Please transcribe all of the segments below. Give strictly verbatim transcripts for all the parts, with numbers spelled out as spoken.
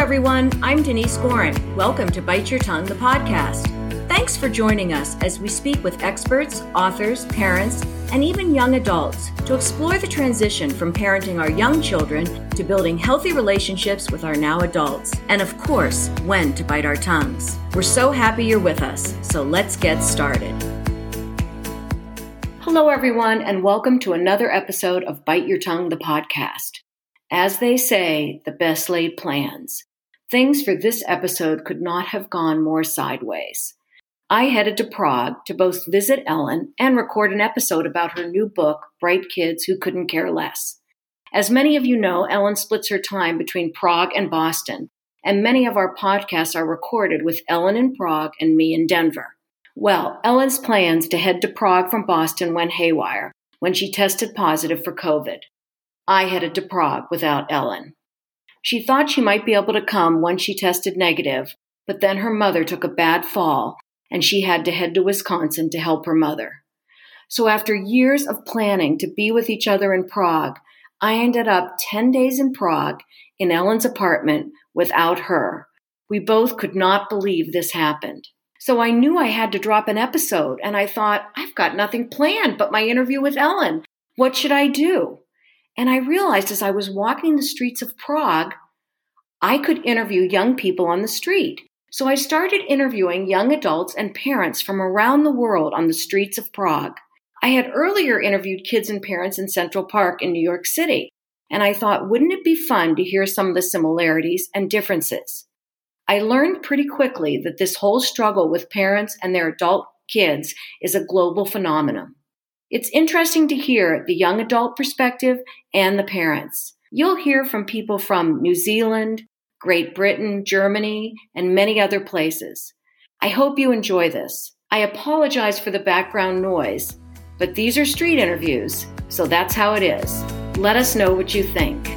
everyone. I'm Denise Gorin. Welcome to Bite Your Tongue, the podcast. Thanks for joining us as we speak with experts, authors, parents, and even young adults to explore the transition from parenting our young children to building healthy relationships with our now adults, and of course, when to bite our tongues. We're so happy you're with us, so let's get started. Hello, everyone, and welcome to another episode of Bite Your Tongue, the podcast. As they say, the best laid plans. Things for this episode could not have gone more sideways. I headed to Prague to both visit Ellen and record an episode about her new book, Bright Kids Who Couldn't Care Less. As many of you know, Ellen splits her time between Prague and Boston, and many of our podcasts are recorded with Ellen in Prague and me in Denver. Well, Ellen's plans to head to Prague from Boston went haywire when she tested positive for COVID. I headed to Prague without Ellen. She thought she might be able to come once she tested negative, but then her mother took a bad fall and she had to head to Wisconsin to help her mother. So after years of planning to be with each other in Prague, I ended up ten days in Prague in Ellen's apartment without her. We both could not believe this happened. So I knew I had to drop an episode, and I thought, I've got nothing planned but my interview with Ellen. What should I do? And I realized as I was walking the streets of Prague, I could interview young people on the street. So I started interviewing young adults and parents from around the world on the streets of Prague. I had earlier interviewed kids and parents in Central Park in New York City, and I thought, wouldn't it be fun to hear some of the similarities and differences? I learned pretty quickly that this whole struggle with parents and their adult kids is a global phenomenon. It's interesting to hear the young adult perspective and the parents. You'll hear from people from New Zealand, Great Britain, Germany, and many other places. I hope you enjoy this. I apologize for the background noise, but these are street interviews, so that's how it is. Let us know what you think.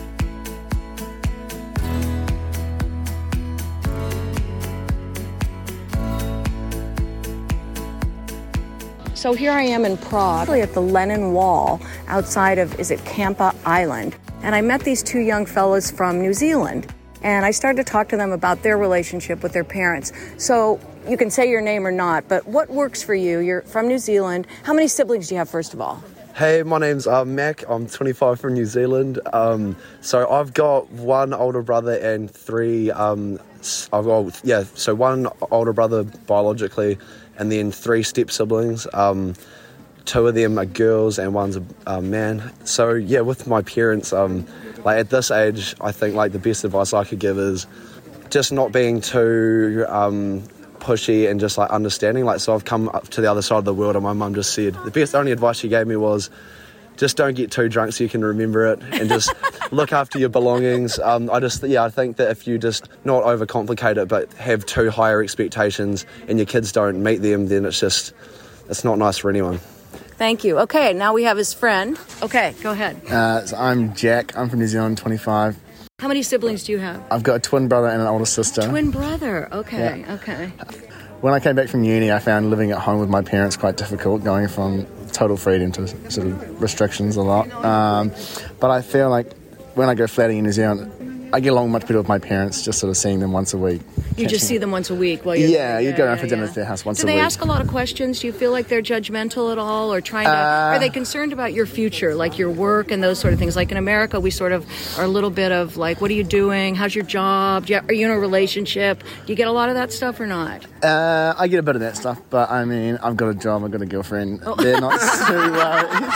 So here I am in Prague, at the Lenin Wall, outside of, is it Kampa Island? And I met these two young fellas from New Zealand. And I started to talk to them about their relationship with their parents. So you can say your name or not, but what works for you? You're from New Zealand. How many siblings do you have, first of all? Hey, my name's uh, Mac. I'm twenty-five from New Zealand. Um, so I've got one older brother and three, um, I've got, yeah, so one older brother biologically, and then three step siblings. Um, two of them are girls and one's a, a man. So yeah, with my parents, um, like at this age, I think like the best advice I could give is just not being too um, pushy and just like understanding. Like, so I've come up to the other side of the world, and my mum just said the best only advice she gave me was just don't get too drunk so you can remember it, and just look after your belongings. Um, I just yeah, I think that if you just not overcomplicate it, but have too higher expectations, and your kids don't meet them, then it's just it's not nice for anyone. Thank you. Okay, now we have his friend. Okay, go ahead. Uh, so I'm Jack. I'm from New Zealand, twenty-five. How many siblings do you have? I've got a twin brother and an older sister. Twin brother. Okay, yeah. okay. When I came back from uni, I found living at home with my parents quite difficult, going from total freedom to sort of restrictions a lot. Um, but I feel like when I go flatting in New Zealand, I get along much better with my parents, just sort of seeing them once a week. You just see them once a week while you're Yeah, there. you yeah, go around yeah, for dinner yeah. at their house once Do a week. they ask a lot of questions? Do you feel like they're judgmental at all, or trying to, Uh, are they concerned about your future, like your work and those sort of things? Like in America, we sort of are a little bit of like, what are you doing? How's your job? Do you, are you in a relationship? Do you get a lot of that stuff or not? Uh, I get a bit of that stuff, but I mean, I've got a job, I've got a girlfriend. Oh. They're not too worried,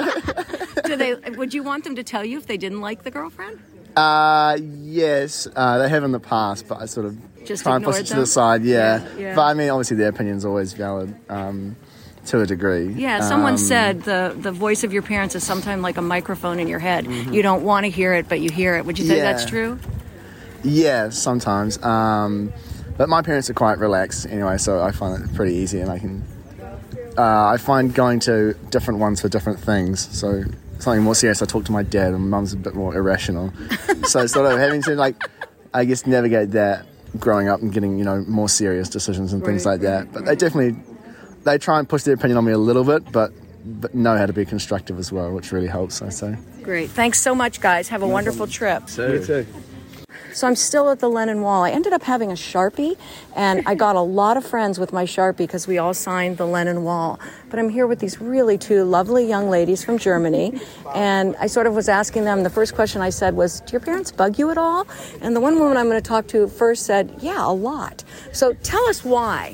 so... Do they? Would you want them to tell you if they didn't like the girlfriend? Uh, yes, uh, they have in the past, but I sort of Just try and push it them? to the side, yeah. Yeah, yeah. But I mean, obviously their opinion's always valid, um, to a degree. Yeah, someone um, said the, the voice of your parents is sometimes like a microphone in your head. Mm-hmm. You don't want to hear it, but you hear it. Would you say Yeah. that's true? Yeah, sometimes. Um, but my parents are quite relaxed anyway, so I find it pretty easy, and I can... Uh, I find going to different ones for different things, so... Something more serious, I talk to my dad, and mum's a bit more irrational. So sort of having to, like, I guess, navigate that growing up and getting, you know, more serious decisions and things right, like that. right, But right. they definitely, they try and push their opinion on me a little bit, but but know how to be constructive as well, which really helps, I say. Great. Thanks so much, guys. Have a No wonderful problem. trip. You too. So I'm still at the Lenin Wall. I ended up having a Sharpie, and I got a lot of friends with my Sharpie because we all signed the Lenin Wall. But I'm here with these really two lovely young ladies from Germany, and I sort of was asking them, the first question I said was, do your parents bug you at all? And the one woman I'm going to talk to first said, yeah, a lot. So tell us why.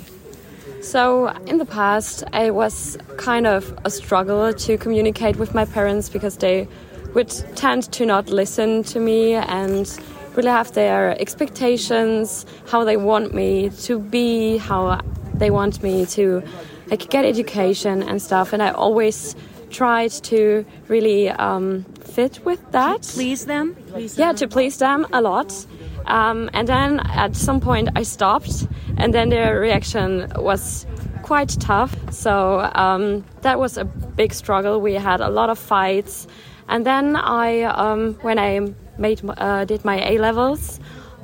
So in the past, I was kind of a struggle to communicate with my parents because they would tend to not listen to me and really have their expectations, how they want me to be, how they want me to like get education and stuff. And I always tried to really um, fit with that. To please them? Please yeah, them. to please them a lot. Um, and then at some point I stopped, and then their reaction was quite tough. So um, that was a big struggle. We had a lot of fights. And then I, um, when I made uh, did my A-levels,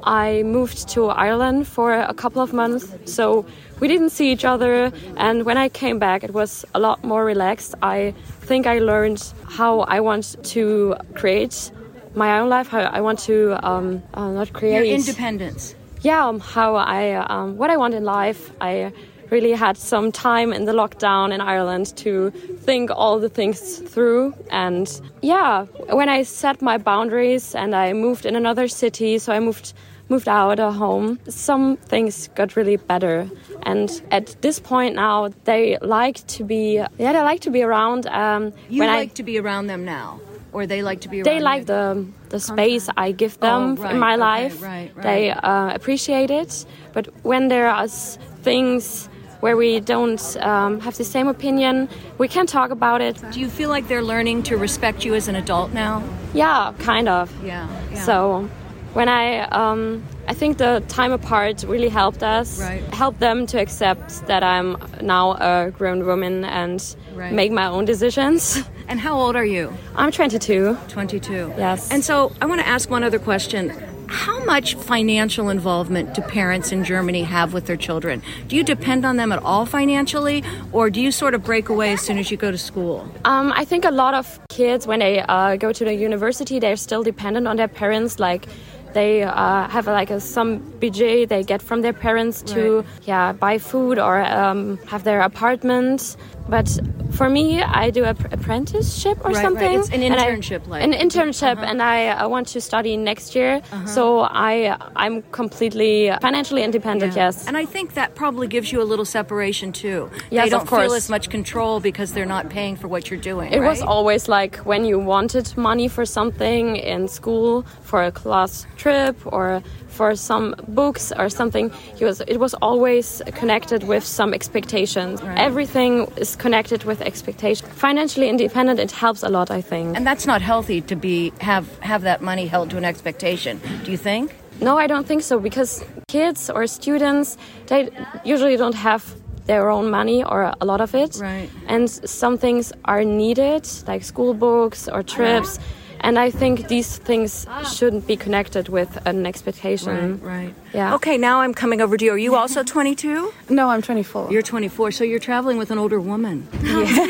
I moved to Ireland for a couple of months. So we didn't see each other. And when I came back, it was a lot more relaxed. I think I learned how I want to create my own life, how I want to um, uh, not create... Your independence. Yeah, um, how I, um, what I want in life. I really had some time in the lockdown in Ireland to think all the things through. And yeah, when I set my boundaries and I moved in another city, so I moved moved out of home, some things got really better. And at this point now, they like to be, yeah, they like to be around. Um, you when like I, to be around them now? Or they like to be around They like you? the the space I give them oh, right, in my okay, life. Right, right. They uh, appreciate it. But when there are things where we don't um, have the same opinion, we can talk about it. Do you feel like they're learning to respect you as an adult now? Yeah, kind of. Yeah. yeah. So when I, um, I think the time apart really helped us, right. helped them to accept that I'm now a grown woman and right. make my own decisions. And how old are you? I'm twenty-two. twenty-two. Yes. And so I want to ask one other question. How much financial involvement do parents in Germany have with their children? Do you depend on them at all financially, or do you sort of break away as soon as you go to school? Um, I think a lot of kids, when they uh, go to the university, they're still dependent on their parents. Like, they uh, have like a, some budget they get from their parents to right. yeah buy food or um, have their apartment. But for me, I do an apprenticeship or right, something. Right. It's an internship, I, like an internship, uh-huh. and I uh, want to study next year. Uh-huh. So I I'm completely financially independent. Yeah. Yes, and I think that probably gives you a little separation too. Yes, they don't of course. feel as much control because they're not paying for what you're doing. It right? was always like when you wanted money for something in school, for a class trip or for some books or something, it was, it was always connected with some expectations. Right. Everything is connected with expectation. Financially independent, it helps a lot, I think. And that's not healthy to be have have that money held to an expectation. Do you think? No, I don't think so, because kids or students, they usually don't have their own money or a lot of it. Right. And some things are needed, like school books or trips. Right. And I think these things shouldn't be connected with an expectation. Right, right. Yeah. Okay, now I'm coming over to you. Are you also twenty-two? No, I'm twenty-four. You're twenty-four, so you're traveling with an older woman. Yeah.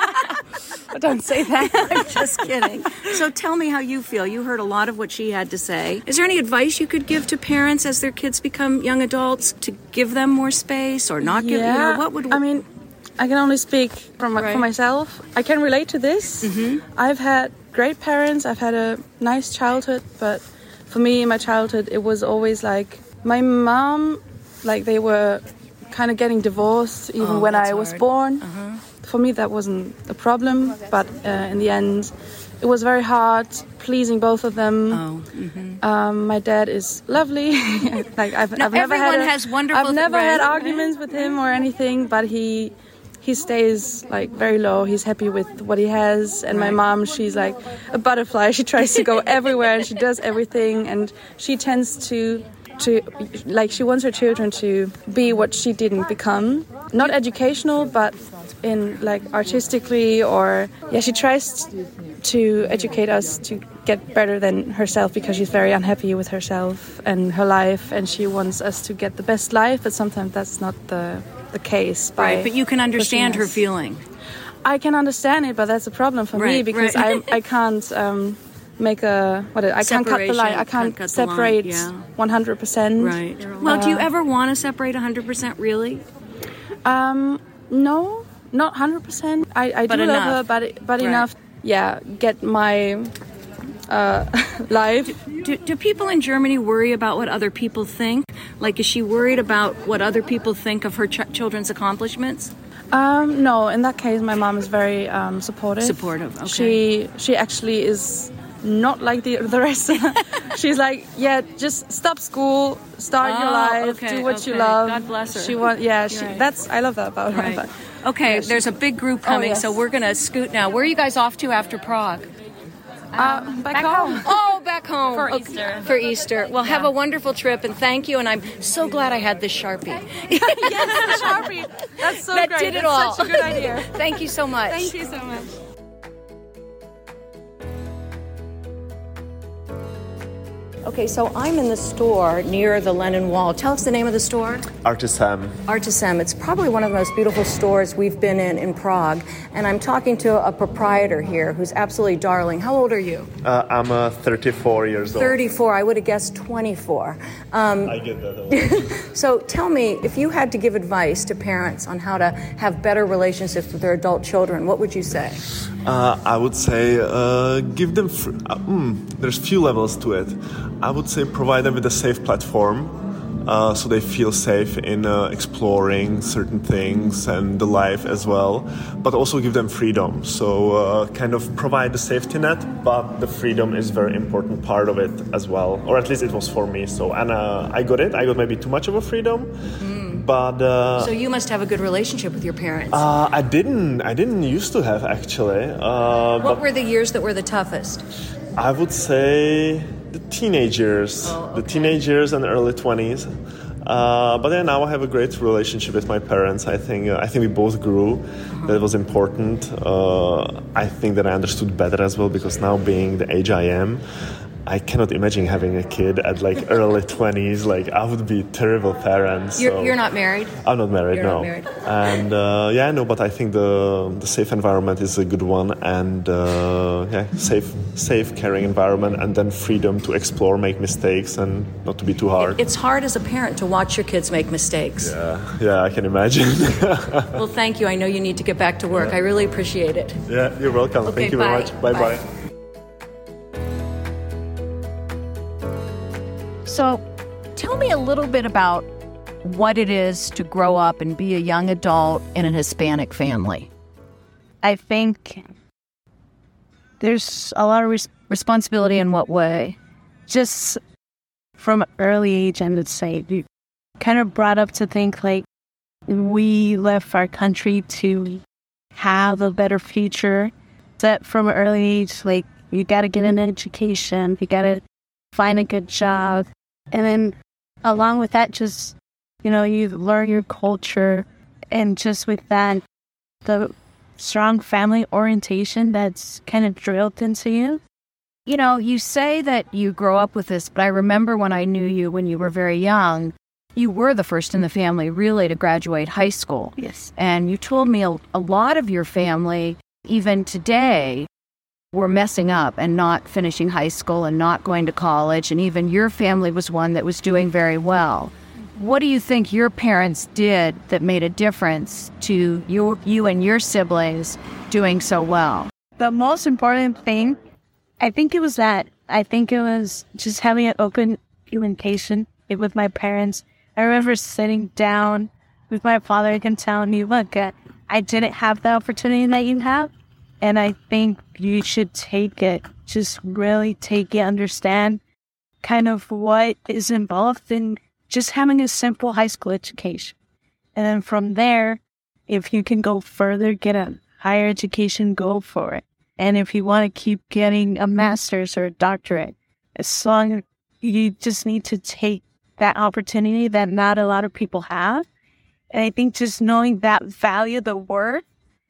Don't say that. I'm just kidding. So tell me how you feel. You heard a lot of what she had to say. Is there any advice you could give to parents as their kids become young adults to give them more space or not give? Yeah. You know, what would? I mean, I can only speak from right. for myself. I can relate to this. Mm-hmm. I've had great parents. I've had a nice childhood, but for me, in my childhood, it was always like my mom, like they were kind of getting divorced even oh, when I hard. was born. Uh-huh. For me, that wasn't a problem, but uh, in the end, it was very hard pleasing both of them. Oh, mm-hmm. um, my dad is lovely. like I've, now, I've never everyone had a, has wonderful I've never right, had right. arguments with him or anything, but he he stays like very low. He's happy with what he has. And right. my mom, she's like a butterfly. She tries to go everywhere and she does everything, and she tends to. to like she wants her children to be what she didn't become, not educational but in like artistically, or yeah she tries to educate us to get better than herself because she's very unhappy with herself and her life, and she wants us to get the best life, but sometimes that's not the the case. By right, but you can understand her us. feeling. I can understand it, but that's a problem for right, me because right. I I can't um make a what? I can't cut the line. I can't, can't cut the line, separate yeah. one hundred percent. Right. Well, do you ever want to separate one hundred percent? Really? Um, no, not one hundred percent. I, I But do enough. love her, but but Right. enough. Yeah, get my uh, life. Do, do people in Germany worry about what other people think? Like, is she worried about what other people think of her ch- children's accomplishments? Um, no, in that case, my mom is very um, supportive. Supportive, okay. She she actually is not like the the rest. She's like, yeah, just stop school, start Oh, your life, okay, do what you okay. love. God bless her. She want, yeah, she, Right. that's I love that about her. Right. But, Okay, there's a big group coming, yes. so we're going to scoot now. Where are you guys off to after Prague? uh, back, home. Oh, back home. For Okay. Easter. For Easter. Well, have a wonderful trip, and thank you, and I'm so glad I had this Sharpie. Yes, Sharpie. That's so That great. did it That's all. Such a good idea. Thank you so much. Thank you so much. Okay, so I'm in the store near the Lenin Wall. Tell us the name of the store. Artisam. Artisem. It's probably one of the most beautiful stores we've been in in Prague. And I'm talking to a proprietor here who's absolutely darling. How old are you? Uh, I'm uh, thirty-four years old. thirty-four. I would have guessed twenty-four. Um, I get that. so tell me, if you had to give advice to parents on how to have better relationships with their adult children, what would you say? Uh, I would say uh, give them. Fr- uh, mm, there's few levels to it. I would say provide them with a safe platform, uh, so they feel safe in uh, exploring certain things and the life as well. But also give them freedom. So uh, kind of provide the safety net, but the freedom is a very important part of it as well. Or at least it was for me. So and uh, I got it. I got maybe too much of a freedom. Mm. But uh, so you must have a good relationship with your parents. uh, I didn't. I didn't used to have actually. Uh, what but were the years that were the toughest? I would say the teenage years, Oh, okay. the teenage years and early twenties. Uh, but then now I have a great relationship with my parents. I think uh, I think we both grew. Uh-huh. That was important. Uh, I think that I understood better as well, because now being the age I am, I cannot imagine having a kid at like early twenties. Like I would be a terrible parent. So. You're, you're not married? I'm not married, You're no. not married. And uh, yeah, no, but I think the the safe environment is a good one, and uh, yeah, safe, safe, caring environment, and then freedom to explore, make mistakes, and not to be too hard. It's hard as a parent to watch your kids make mistakes. Yeah, yeah, I can imagine. Well, thank you. I know you need to get back to work. Yeah. I really appreciate it. Yeah, you're welcome. Okay, Thank you bye. very much. Bye bye. Bye. So, tell me a little bit about what it is to grow up and be a young adult in a Hispanic family. I think there's a lot of res- responsibility in what way. Just from an early age, I would say, you kind of brought up to think like we left our country to have a better future. That from an early age, like you got to get an education, you got to find a good job. And then along with that, just, you know, you learn your culture, and just with that, the strong family orientation that's kind of drilled into you. You know, you say that you grow up with this, but I remember when I knew you when you were very young, you were the first in the family really to graduate high school. Yes. And you told me a, a lot of your family, even today, were messing up and not finishing high school and not going to college, and even your family was one that was doing very well. What do you think your parents did that made a difference to you, you and your siblings doing so well? The most important thing, I think it was that. I think it was just having an open communication with my parents. I remember sitting down with my father and telling me, look, uh, I didn't have the opportunity that you have. And I think you should take it, just really take it, understand kind of what is involved in just having a simple high school education. And then from there, if you can go further, get a higher education, go for it. And if you want to keep getting a master's or a doctorate, as long as you just need to take that opportunity that not a lot of people have. And I think just knowing that value, the word,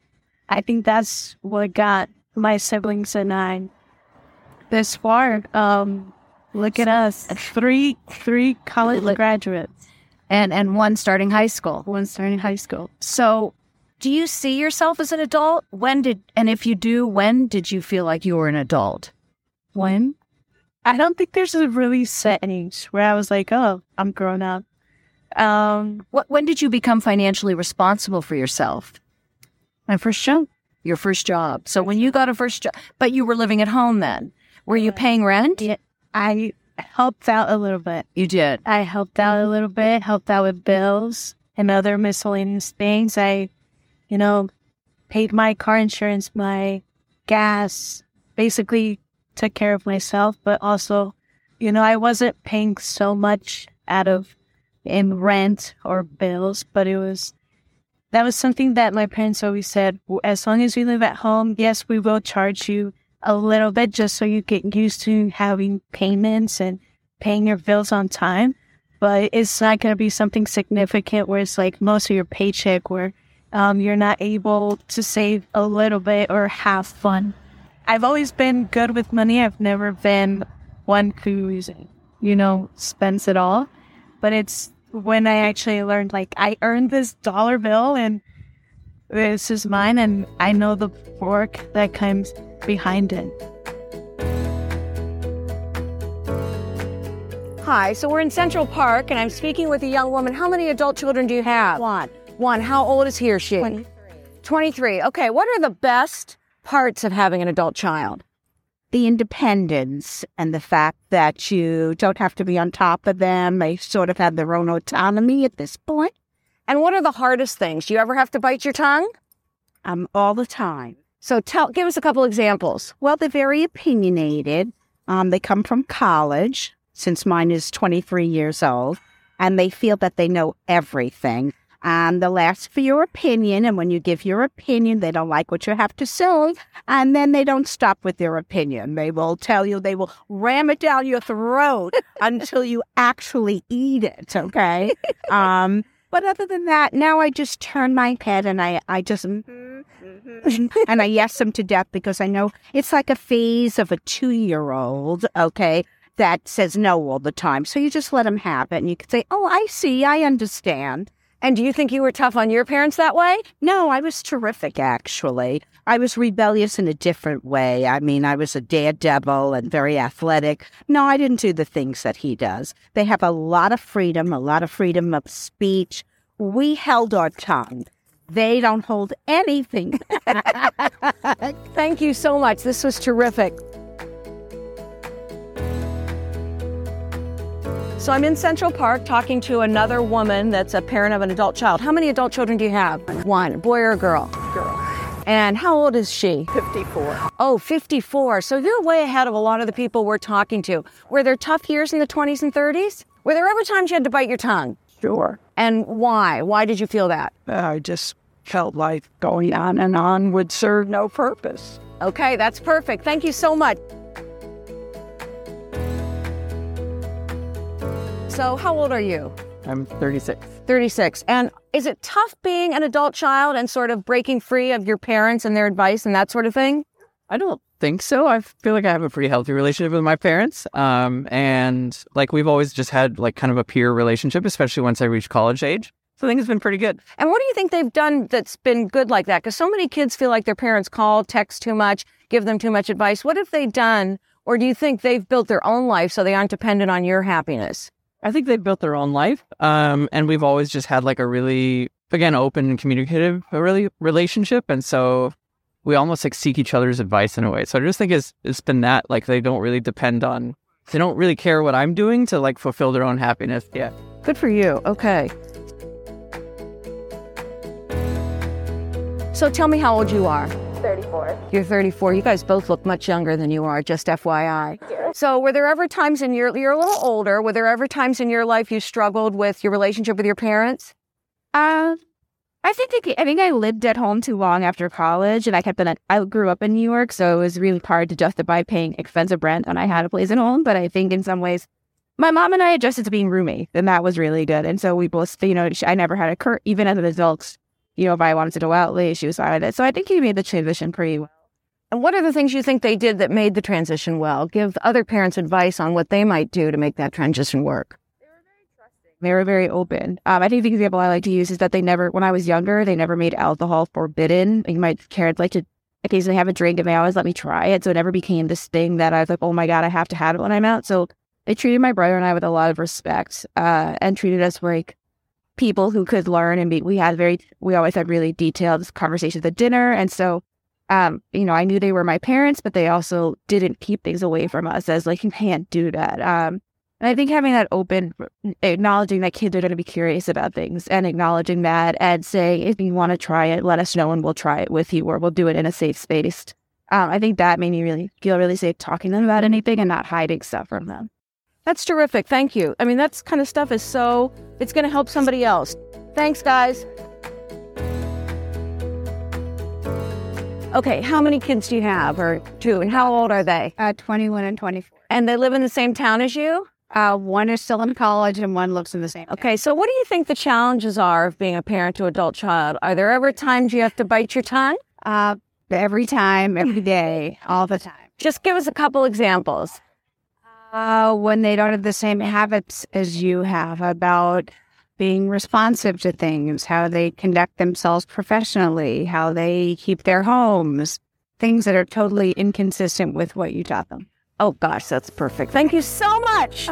I think that's what got my siblings and I this far. Um, look at us, three three college graduates, and and one starting high school. One starting high school. So, do you see yourself as an adult? When did, and if you do, when did you feel like you were an adult? when. I don't think there's a really set age where I was like, oh, I'm grown up. Um, What, when did you become financially responsible for yourself? my first job. Your first job. So when you got a first job, but you were living at home then. Were you paying rent? Yeah, I helped out a little bit. You did. I helped out a little bit, helped out with bills and other miscellaneous things. I, you know, paid my car insurance, my gas, basically took care of myself, but also, you know, I wasn't paying so much out of in rent or bills, but it was, that was something that my parents always said, as long as you live at home, yes, we will charge you a little bit just so you get used to having payments and paying your bills on time, but it's not going to be something significant where it's like most of your paycheck where um, you're not able to save a little bit or have fun. I've always been good with money. I've never been one who, you know, spends it all. But it's when I actually learned, like, I earned this dollar bill and this is mine and I know the work that comes behind it. Hi, so we're in Central Park and I'm speaking with a young woman. How many adult children do you have? One. One. How old is he or she? twenty-three. twenty-three. Okay, what are the best parts of having an adult child? The independence and the fact that you don't have to be on top of them. They sort of have their own autonomy at this point. And what are the hardest things? Do you ever have to bite your tongue? Um, all the time. So tell, give us a couple examples. Well, they're very opinionated. Um, they come from college, since mine is twenty-three years old, and they feel that they know everything. And they'll ask for your opinion, and when you give your opinion, they don't like what you have to say, and then they don't stop with their opinion. They will tell you, they will ram it down your throat until you actually eat it, okay? um, but other than that, now I just turn my head and I, I just, mm-hmm, mm-hmm, and I yes them to death because I know it's like a phase of a two-year-old, okay, that says no all the time. So you just let them have it, and you can say, oh, I see, I understand. And do you think you were tough on your parents that way? No, I was terrific, actually. I was rebellious in a different way. I mean, I was a daredevil and very athletic. No, I didn't do the things that he does. They have a lot of freedom, a lot of freedom of speech. We held our tongue. They don't hold anything. Thank you so much. This was terrific. So I'm in Central Park talking to another woman that's a parent of an adult child. How many adult children do you have? One. A boy or a girl? Girl. And how old is she? fifty-four. Oh, fifty-four. So you're way ahead of a lot of the people we're talking to. Were there tough years in the twenties and thirties? Were there ever times you had to bite your tongue? Sure. And why? Why did you feel that? I just felt like going on and on would serve no purpose. Okay, that's perfect. Thank you so much. So how old are you? I'm thirty-six. thirty-six. And is it tough being an adult child and sort of breaking free of your parents and their advice and that sort of thing? I don't think so. I feel like I have a pretty healthy relationship with my parents. Um, and like we've always just had like kind of a peer relationship, especially once I reached college age. So I think it's been pretty good. And what do you think they've done that's been good like that? Because so many kids feel like their parents call, text too much, give them too much advice. What have they done? Or do you think they've built their own life so they aren't dependent on your happiness? I think they've built their own life. Um, and we've always just had like a really, again, open and communicative a really relationship. And so we almost like seek each other's advice in a way. So I just think it's, it's been that, like they don't really depend on, they don't really care what I'm doing to like fulfill their own happiness. Yeah. Good for you. Okay. So tell me how old you are. thirty-four. You're thirty-four. You guys both look much younger than you are, just F Y I. Yeah. So were there ever times in your, you're a little older, were there ever times in your life you struggled with your relationship with your parents? Uh, I think I think I lived at home too long after college, and I kept on, I grew up in New York, so it was really hard to justify paying expensive rent when I had a place at home. But I think in some ways, my mom and I adjusted to being roommates, and that was really good. And so we both, you know, I never had a cur, even as an adult. You know, if I wanted to go out late, she was fine with it. So I think he made the transition pretty well. And what are the things you think they did that made the transition well? Give other parents advice on what they might do to make that transition work. They were very open. Um, I think the example I like to use is that they never, when I was younger, they never made alcohol forbidden. You might care like to occasionally have a drink, and they always let me try it. So it never became this thing that I was like, oh my God, I have to have it when I'm out. So they treated my brother and I with a lot of respect, uh, and treated us like people who could learn. And be, we had very, we always had really detailed conversations at dinner. And so, um, you know, I knew they were my parents, but they also didn't keep things away from us as like, you can't do that. Um, and I think having that open, acknowledging that kids are going to be curious about things and acknowledging that and saying, if you want to try it, let us know and we'll try it with you, or we'll do it in a safe space. Um, I think that made me really feel really safe talking to them about anything and not hiding stuff from them. That's terrific. Thank you. I mean, that's kind of stuff is so, it's going to help somebody else. Thanks, guys. Okay, how many kids do you have, or two, and how old are they? Uh, twenty-one and twenty-four. And they live in the same town as you? Uh, one is still in college and one lives in the same town. Okay, so what do you think the challenges are of being a parent to an adult child? Are there ever times you have to bite your tongue? Uh, every time, every day, all the time. Just give us a couple examples. Uh, when they don't have the same habits as you have about being responsive to things, how they conduct themselves professionally, how they keep their homes, things that are totally inconsistent with what you taught them. Oh, gosh, that's perfect. Thank you so much.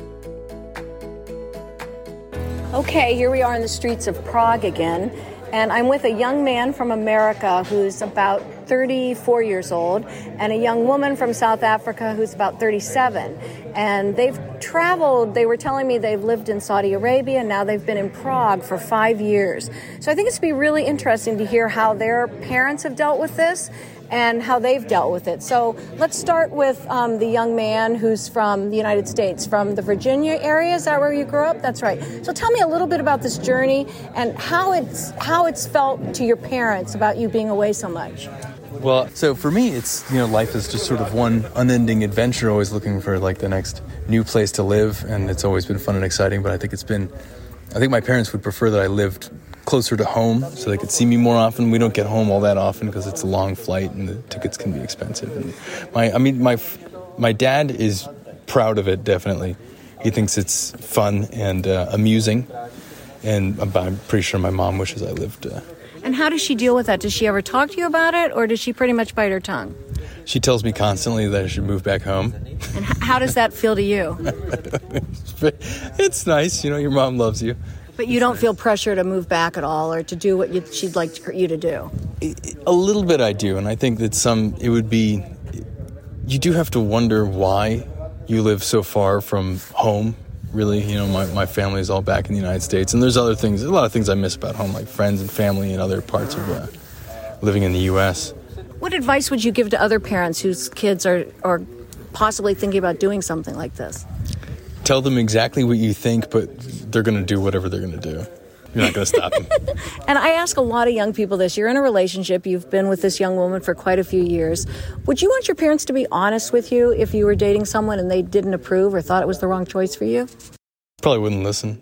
Okay, here we are in the streets of Prague again, and I'm with a young man from America who's about thirty-four years old, and a young woman from South Africa who's about thirty-seven. And they've traveled, they were telling me they've lived in Saudi Arabia, and now they've been in Prague for five years. So I think it's going to be really interesting to hear how their parents have dealt with this and how they've dealt with it. So let's start with um, the young man who's from the United States, from the Virginia area. Is that where you grew up? That's right. So tell me a little bit about this journey and how it's how it's felt to your parents about you being away so much. Well, so for me, it's, you know, life is just sort of one unending adventure, always looking for like the next new place to live. And it's always been fun and exciting. But I think it's been, I think my parents would prefer that I lived closer to home so they could see me more often. We don't get home all that often because it's a long flight and the tickets can be expensive. And my, I mean, my, my dad is proud of it, definitely. He thinks it's fun and uh, amusing. And I'm pretty sure my mom wishes I lived uh, And how does she deal with that? Does she ever talk to you about it, or does she pretty much bite her tongue? She tells me constantly that I should move back home. And how does that feel to you? It's nice, you know, your mom loves you. But you don't feel pressure to move back at all, or to do what you, she'd like you to do? A little bit I do, and I think that some, it would be, you do have to wonder why you live so far from home. Really, you know, my, my family is all back in the United States. And there's other things, a lot of things I miss about home, like friends and family and other parts of uh, living in the U S. What advice would you give to other parents whose kids are, are possibly thinking about doing something like this? Tell them exactly what you think, but they're going to do whatever they're going to do. You're not going to stop them. And I ask a lot of young people this. You're in a relationship. You've been with this young woman for quite a few years. Would you want your parents to be honest with you if you were dating someone and they didn't approve or thought it was the wrong choice for you? Probably wouldn't listen.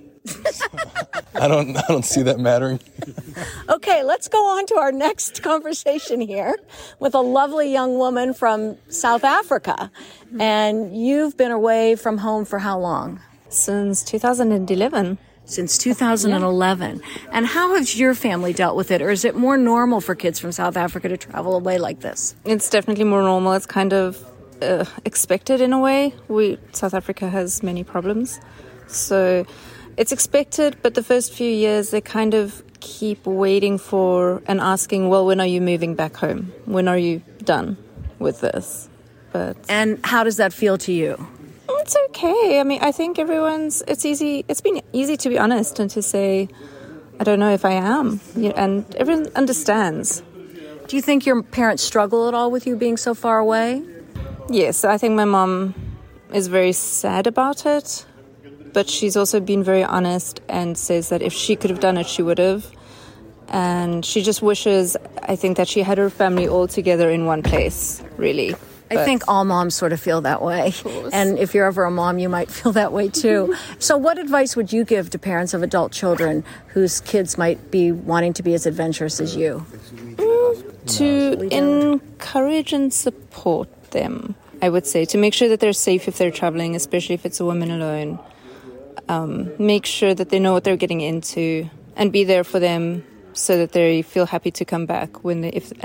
I don't I don't see that mattering. Okay, let's go on to our next conversation here with a lovely young woman from South Africa. And you've been away from home for how long? Since two thousand eleven. Since two thousand eleven. Yeah. And how has your family dealt with it? Or is it more normal for kids from South Africa to travel away like this? It's definitely more normal. It's kind of uh, expected in a way. We South Africa has many problems. So it's expected, but the first few years they kind of keep waiting for and asking, well, when are you moving back home? When are you done with this? But And how does that feel to you? It's okay. I mean, I think everyone's, it's easy, it's been easy to be honest and to say, I don't know if I am. And everyone understands. Do you think your parents struggle at all with you being so far away? Yes, I think my mom is very sad about it. But she's also been very honest and says that if she could have done it, she would have. And she just wishes, I think, that she had her family all together in one place, really. I but think all moms sort of feel that way. And if you're ever a mom, you might feel that way too. So what advice would you give to parents of adult children whose kids might be wanting to be as adventurous as you? Mm, to encourage and support them, I would say. To make sure that they're safe if they're traveling, especially if it's a woman alone. Um, make sure that they know what they're getting into and be there for them so that they feel happy to come back when they, if and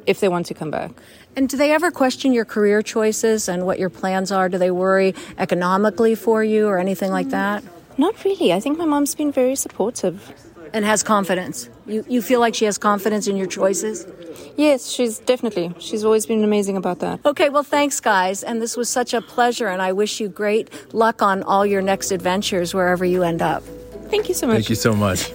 if they want to come back. And do they ever question your career choices and what your plans are? Do they worry economically for you or anything like that? Not really. I think my mom's been very supportive. And has confidence. You you feel like she has confidence in your choices? Yes, she's definitely. She's always been amazing about that. Okay, well, thanks, guys. And this was such a pleasure, and I wish you great luck on all your next adventures, wherever you end up. Thank you so much. Thank you so much.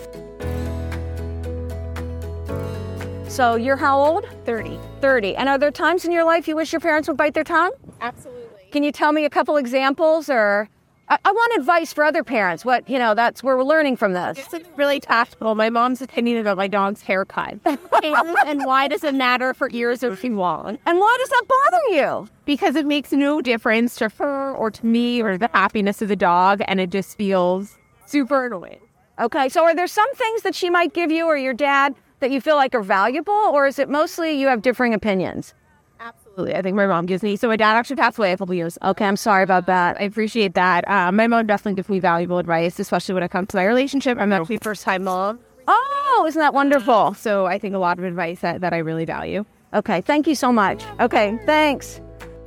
So you're how old? thirty. thirty. And are there times in your life you wish your parents would bite their tongue? Absolutely. Can you tell me a couple examples, or... I, I want advice for other parents. What, you know, that's where we're learning from this. It's really tactful. My mom's opinion about my dog's haircut. and, and why does it matter for ears or too long? And why does that bother you? Because it makes no difference to her or to me or the happiness of the dog, and it just feels super annoying. Okay, so are there some things that she might give you or your dad that you feel like are valuable, or is it mostly you have differing opinions? Absolutely. I think my mom gives me... So my dad actually passed away a couple years. Okay, I'm sorry about that. I appreciate that. Um, my mom definitely gives me valuable advice, especially when it comes to my relationship. I'm actually first-time mom. Oh, isn't that wonderful? So I think a lot of advice that, that I really value. Okay, thank you so much. Okay, thanks.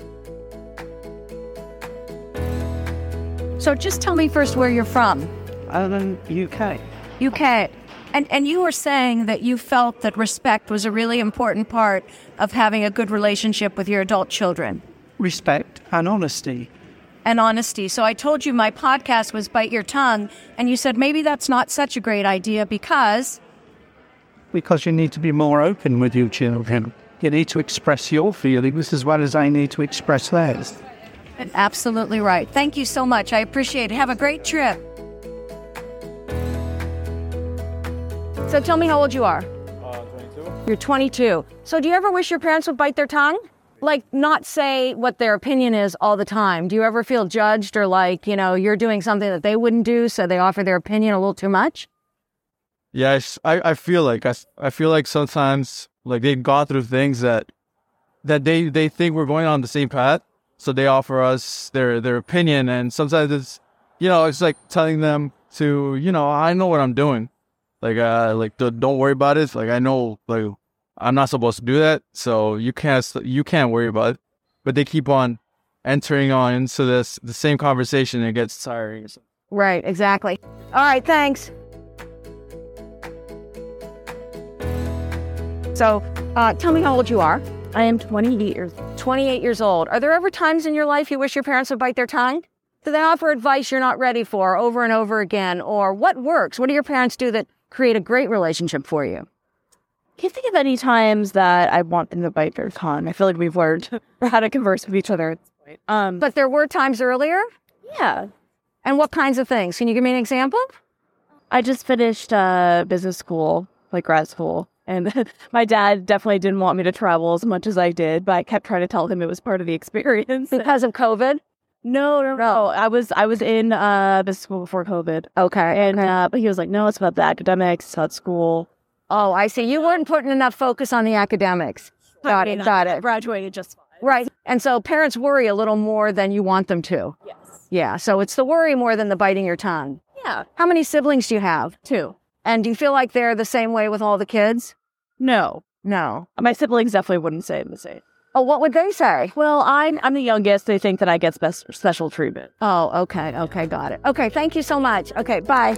So just tell me first where you're from. I'm in U K. U K. And and you were saying that you felt that respect was a really important part of having a good relationship with your adult children. Respect and honesty. And honesty. So I told you my podcast was Bite Your Tongue, and you said maybe that's not such a great idea because... Because you need to be more open with your children. You need to express your feelings as well as they need to express theirs. Absolutely right. Thank you so much. I appreciate it. Have a great trip. So tell me how old you are. Uh, twenty-two. You're twenty-two. So do you ever wish your parents would bite their tongue? Like, not say what their opinion is all the time. Do you ever feel judged or like, you know, you're doing something that they wouldn't do, so they offer their opinion a little too much? Yes, I, I feel like I, I feel like sometimes like they've gone through things that that they, they think we're going on the same path, so they offer us their their opinion, and sometimes it's, you know, it's like telling them to, you know, I know what I'm doing. Like, uh, like, don't worry about it. Like, I know, like, I'm not supposed to do that, so you can't, you can't worry about it. But they keep on entering on into this, the same conversation, and it gets tiring. Right, exactly. All right, thanks. So, uh, tell me how old you are. I am twenty-eight years old. twenty-eight years old. Are there ever times in your life you wish your parents would bite their tongue? Do they offer advice you're not ready for over and over again? Or what works? What do your parents do that create a great relationship for you? I can't think of any times that I want them to bite their tongue. I feel like we've learned how to converse with each other at this point. Um, but there were times earlier? Yeah. And what kinds of things? Can you give me an example? I just finished uh, business school, like grad school. And my dad definitely didn't want me to travel as much as I did, but I kept trying to tell him it was part of the experience. Because of COVID? No, no, no. I was I was in uh, business school before COVID. Okay. And uh, but he was like, no, it's about the academics, it's about school. Oh, I see. You weren't putting enough focus on the academics. Got I it, mean, got I it. graduated just fine. Right. And so parents worry a little more than you want them to. Yes. Yeah. So it's the worry more than the biting your tongue. Yeah. How many siblings do you have? Two. And do you feel like they're the same way with all the kids? No. No. My siblings definitely wouldn't say the same. Oh, what would they say? Well, I'm, I'm the youngest. They think that I get spe- special treatment. Oh, okay. Okay, got it. Okay, thank you so much. Okay, bye.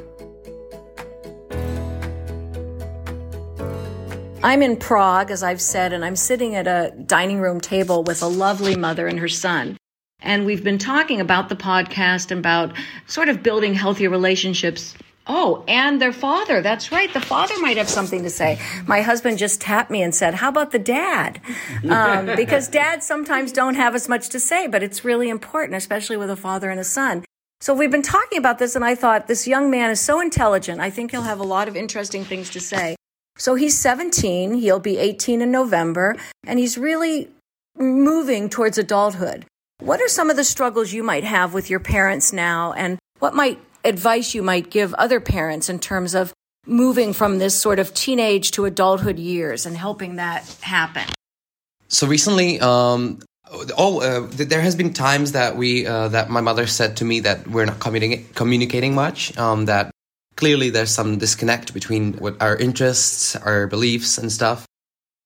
I'm in Prague, as I've said, and I'm sitting at a dining room table with a lovely mother and her son. And we've been talking about the podcast and about sort of building healthier relationships. Oh, and their father. That's right. The father might have something to say. My husband just tapped me and said, how about the dad? Um, because dads sometimes don't have as much to say, but it's really important, especially with a father and a son. So we've been talking about this, and I thought this young man is so intelligent. I think he'll have a lot of interesting things to say. So he's seventeen. He'll be eighteen in November, and he's really moving towards adulthood. What are some of the struggles you might have with your parents now, and what might advice you might give other parents in terms of moving from this sort of teenage to adulthood years and helping that happen? So recently, um, oh, uh, there has been times that we uh, that my mother said to me that we're not communicating communicating much. Um, that clearly there's some disconnect between what our interests, our beliefs, and stuff.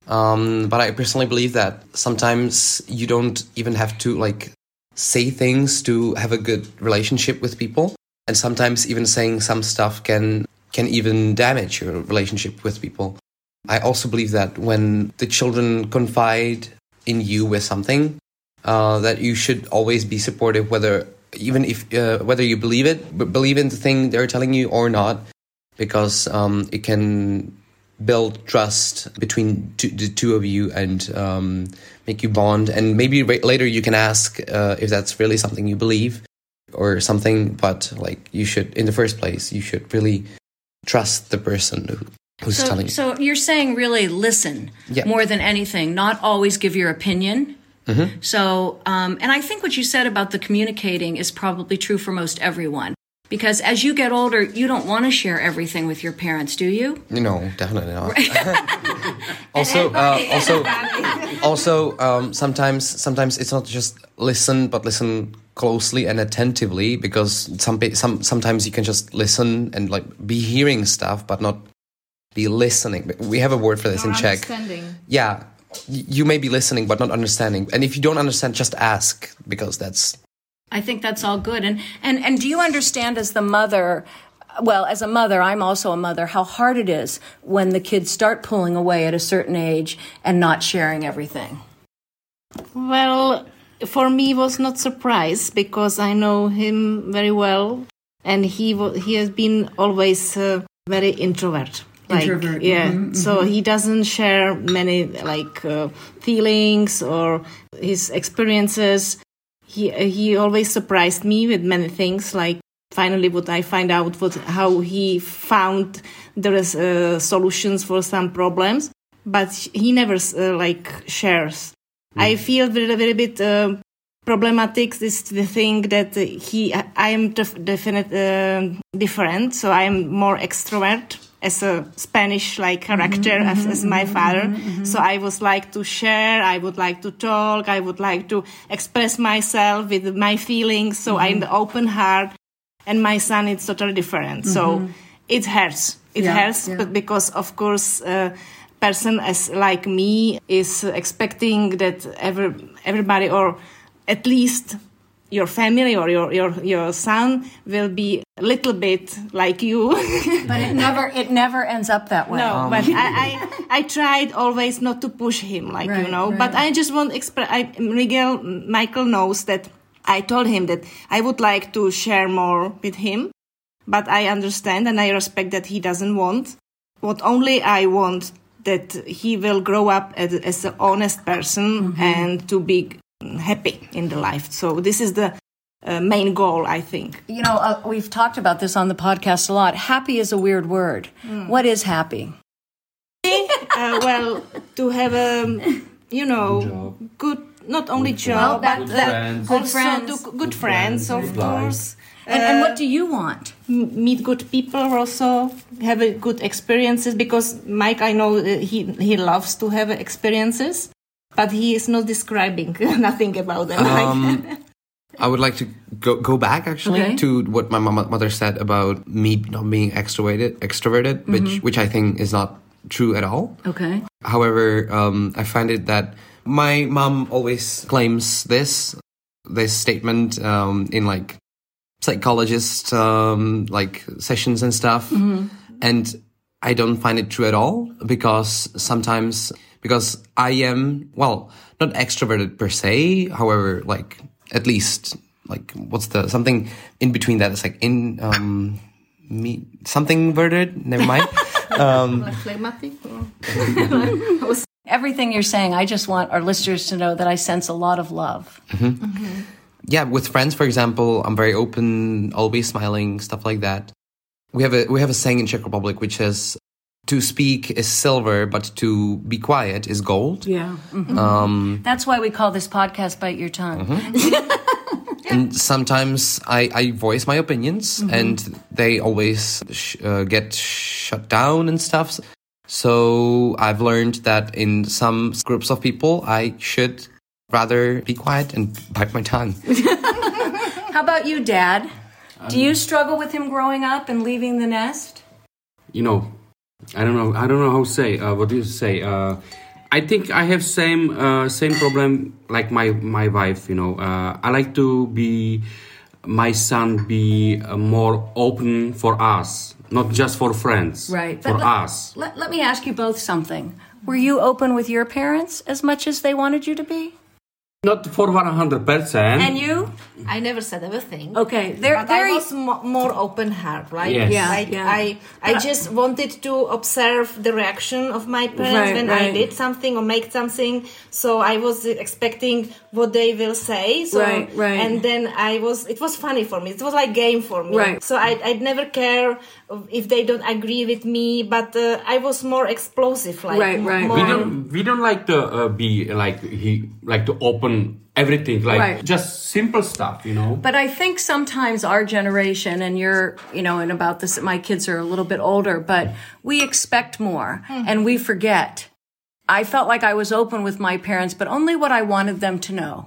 Um, but I personally believe that sometimes you don't even have to like say things to have a good relationship with people. And sometimes even saying some stuff can can even damage your relationship with people. I also believe that when the children confide in you with something, uh, that you should always be supportive, whether even if uh, whether you believe it, but believe in the thing they're telling you or not, because um, it can build trust between two, the two of you and um, make you bond. And maybe ra- later you can ask uh, if that's really something you believe or something. But like you should, in the first place, you should really trust the person who, who's so, telling you. So you're saying really listen Yeah. more than anything, not always give your opinion. Mm-hmm. So, um, and I think what you said about the communicating is probably true for most everyone. Because as you get older, you don't want to share everything with your parents, do you? No, definitely not. also, uh, also, also, um, sometimes, sometimes it's not just listen, but listen closely and attentively. Because some, pa- some, sometimes you can just listen and like be hearing stuff, but not be listening. We have a word for this in Czech. Understanding. Yeah, y- you may be listening, but not understanding. And if you don't understand, just ask, because that's. I think that's all good. And, and and do you understand as the mother, well, as a mother, I'm also a mother, how hard it is when the kids start pulling away at a certain age and not sharing everything? Well, for me, it was not surprise because I know him very well, and he wa- he has been always uh, very introvert. Like, Introvert, yeah. mhm, So mhm. he doesn't share many like uh, feelings or his experiences. He he always surprised me with many things. Like finally, what I find out was how he found there is uh, solutions for some problems, but he never uh, like shares. I feel very very bit uh, problematic. This the thing that uh, he I am def- definite uh, different. So I am more extrovert as a Spanish like character Mhm, as, mhm, as my mhm, father. mhm, mhm. So I would like to share, I would like to talk, I would like to express myself with my feelings. So I'm the open heart, and my son is totally different. So Mhm. it hurts. It Yeah, hurts, yeah. but because of course, uh, person as like me is expecting that every everybody, or at least your family or your your your son, will be a little bit like you. But it never it never ends up that way. No, but I, I I tried always not to push him, like you Right, know. right. But I just want to express. I, Miguel Michael knows that I told him that I would like to share more with him, but I understand and I respect that he doesn't want. What only I want that he will grow up as, as an honest person Mm-hmm. and to be happy in the life. So this is the uh, main goal, I think. You know, uh, we've talked about this on the podcast a lot. Happy is a weird word. Mm. What is happy? uh, well, to have a, you know, good, not only job, Well, but good uh, friends. also Good friends. to good friends, of Good course. And, and what do you want? M- meet good people, also have a good experiences. Because Mike, I know uh, he he loves to have experiences, but he is not describing nothing about them. Um, I would like to go go back actually Okay. to what my mom, mother said about me not being extroverted, extroverted, which Mhm. which I think is not true at all. Okay. However, um, I find it that my mom always claims this this statement um, in like psychologist um, like sessions and stuff, Mhm. and I don't find it true at all because sometimes because I am well not extroverted per se. However, like at least like what's the something in between that is like in um me something verted. Never mind. um, Phlegmatic. Everything you're saying, I just want our listeners to know that I sense a lot of love. Mhm. Yeah, with friends, for example, I'm very open, always smiling, stuff like that. We have a we have a saying in Czech Republic which says, "To speak is silver, but to be quiet is gold." Yeah. Mhm. Um, That's why we call this podcast "Bite Your Tongue." and sometimes I, I voice my opinions, Mhm. and they always sh- uh, get shut down and stuff. So I've learned that in some groups of people, I should rather be quiet and bite my tongue. How about you, Dad? Do you struggle with him growing up and leaving the nest? You know, I don't know. I don't know how to say. Uh, what do you say? Uh, I think I have same uh, same problem like my my wife. You know, uh, I like to be my son be uh, more open for us, not just for friends. Right. For But let, us. Let, let me ask you both something. Were you open with your parents as much as they wanted you to be? Not for one hundred percent. And you? I never said everything. Okay, they're but very I was mo- more open heart, right? Yes. Yeah, Like yeah. I, I just wanted to observe the reaction of my parents Right, when right. I did something or make something. So I was expecting what they will say. So, Right, right. And then I was. It was funny for me. It was like game for me. Right. So I, I'd never care if they don't agree with me. But uh, I was more explosive. Like Right, right. More, We don't we don't like to uh, be like he like to open everything like Right. just simple stuff, you know. But I think sometimes our generation, and you're, you know, and about this, my kids are a little bit older, but we expect more and we forget. I felt like I was open with my parents, but only what I wanted them to know.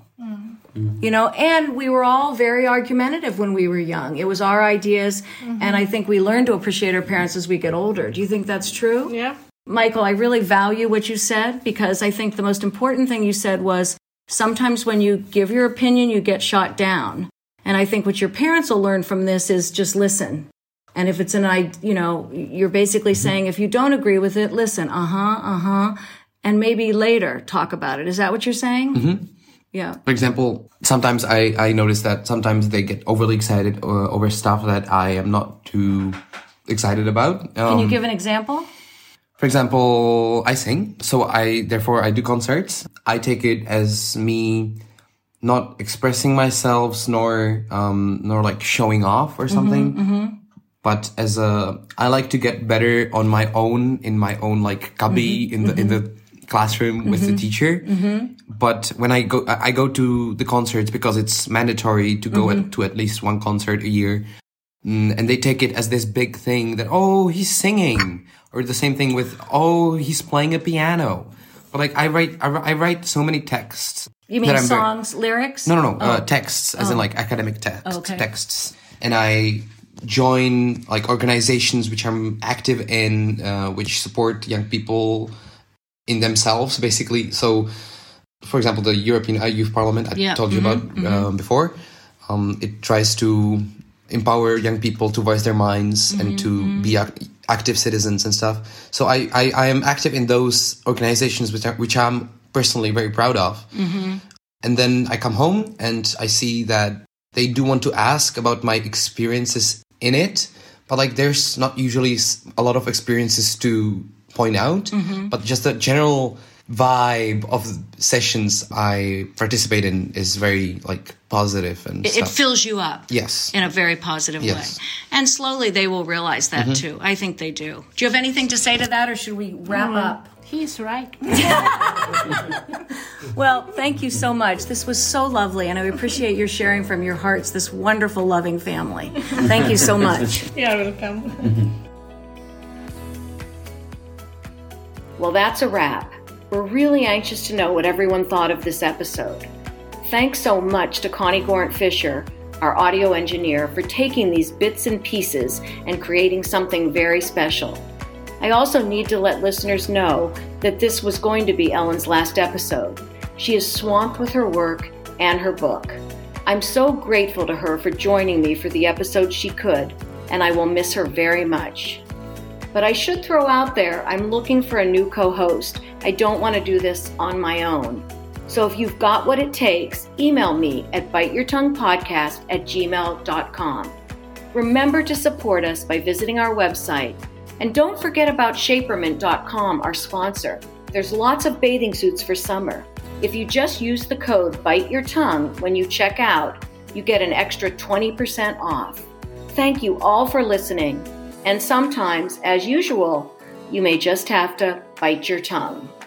You know, and we were all very argumentative when we were young. It was our ideas, and I think we learn to appreciate our parents as we get older. Do you think that's true? Yeah. Michael, I really value what you said, because I think the most important thing you said was sometimes when you give your opinion, you get shot down. And I think what your parents will learn from this is just listen. And if it's an, I, you know, you're basically saying, if you don't agree with it, listen, uh-huh, uh-huh, and maybe later talk about it. Is that what you're saying? Mm-hmm. Yeah. For example, sometimes I, I notice that sometimes they get overly excited uh, over stuff that I am not too excited about. Um, Can you give an example? For example, I sing, so I therefore I do concerts. I take it as me not expressing myself, nor um, nor like showing off or something. Mm-hmm, mm-hmm. But as a, I like to get better on my own in my own like cubby Mm-hmm, in the mm-hmm. in the classroom mm-hmm. with the teacher. Mm-hmm. But when I go, I go to the concerts because it's mandatory to go Mm-hmm. at, to at least one concert a year. And they take it as this big thing that, oh, he's singing. Or the same thing with, oh, he's playing a piano. But like, I write, I, I write so many texts. You mean that I'm very- songs, lyrics? No, no, no. Oh. Uh, texts, as in Oh. like academic text, Okay. texts. And I join like organizations which I'm active in, uh, which support young people in themselves, basically. So, for example, the European Youth Parliament I Yeah. told you Mhm, about mhm. um, before, um, it tries to empower young people to voice their minds Mm-hmm, and to be ac- active citizens and stuff. So I, I, I am active in those organizations which, I, which I'm personally very proud of. Mm-hmm. And then I come home and I see that they do want to ask about my experiences in it, but like there's not usually s- a lot of experiences to point out, Mhm. but just the general vibe of sessions I participate in is very like positive and It, it stuff. fills you up. Yes. In a very positive Yes. way. And slowly they will realize that Mhm. too. I think they do. Do you have anything to say to that, or should we wrap Mm. up? He's right. Well, thank you so much. This was so lovely, and I appreciate your sharing from your hearts this wonderful, loving family. Thank you so much. Yeah, welcome. Well, that's a wrap. We're really anxious to know what everyone thought of this episode. Thanks so much to Connie Gorant Fisher, our audio engineer, for taking these bits and pieces and creating something very special. I also need to let listeners know that this was going to be Ellen's last episode. She is swamped with her work and her book. I'm so grateful to her for joining me for the episode she could, and I will miss her very much. But I should throw out there, I'm looking for a new co-host. I don't want to do this on my own. So if you've got what it takes, email me at biteyourtonguepodcast at gmail dot com. Remember to support us by visiting our website. And don't forget about shapermint dot com, our sponsor. There's lots of bathing suits for summer. If you just use the code BITEYOURTONGUE when you check out, you get an extra twenty percent off. Thank you all for listening. And sometimes, as usual, you may just have to bite your tongue.